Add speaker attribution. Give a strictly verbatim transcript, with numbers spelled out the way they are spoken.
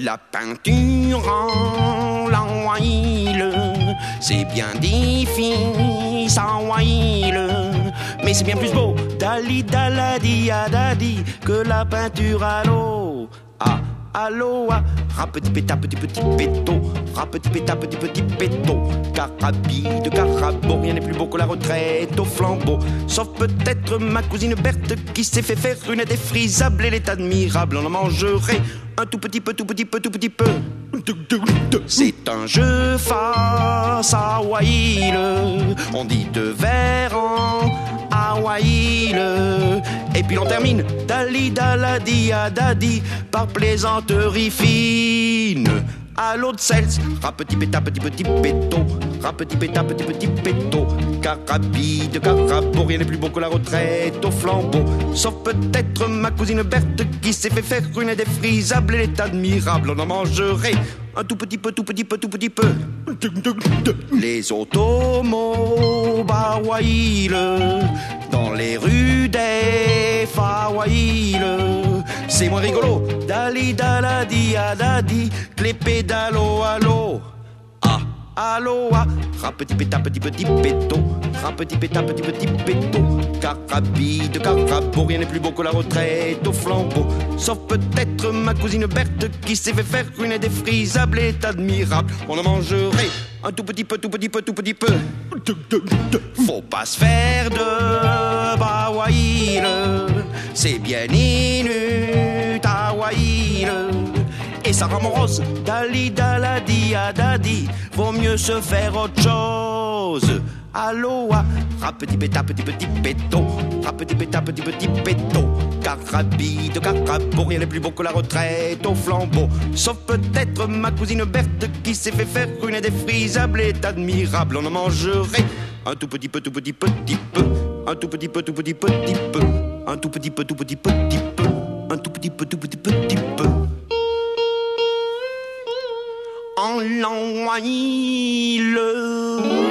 Speaker 1: la peinture en l'envoile, c'est bien difficile à envoyer, mais c'est bien plus beau, dali daladi adadi, que la peinture à l'eau. Ah, à l'eau, ah, rap petit péta, petit petit péto, rap petit péta, petit petit péto, carabide, carabo, rien n'est plus beau que la retraite au flambeau, sauf peut-être ma cousine Berthe qui s'est fait faire une défrisable, elle est admirable, on en mangerait un tout petit peu, tout petit peu, tout petit peu. C'est un jeu face à Hawaii, on dit deux vers en Hawaii, et puis l'on termine dali daladi adadi par plaisanterie fine. À l'eau de Cels, rap petit péta, petit petit péto, rap petit péta, petit petit péto, carabide, carabo, rien n'est plus beau que la retraite au flambeau, sauf peut-être ma cousine Berthe qui s'est fait faire une défrisable, elle est admirable, on en mangerait un tout petit peu, tout petit peu, tout petit peu. Les automobiles dans les rues des Hawaii, c'est moins rigolo, dali daladi adadi, que les pédalos à l'eau. Ah, allo, ah, rap petit péta, petit petit péto, rap petit péta, petit petit péto, carabide, carabo, rien n'est plus beau que la retraite au flambeau, sauf peut-être ma cousine Berthe qui s'est fait faire une défrisable, est admirable, on en mangerait un tout petit peu, tout petit peu, tout petit peu. Faut pas se faire de bawaïle, c'est bien inutile, et ça rend morose, dali daladi adadi, vaut mieux se faire autre chose. Aloha, rap petit péta, petit petit péto, rap petit péta, petit petit péto, carabide, carabo, rien n'est plus beau que la retraite au flambeau, sauf peut-être ma cousine Berthe qui s'est fait faire une défrisable, est admirable, on en mangerait un tout petit peu, tout petit petit peu, un tout petit peu, tout petit petit peu, un tout petit peu, tout petit petit peu, un tout petit peu, tout petit petit peu. En l'envoie le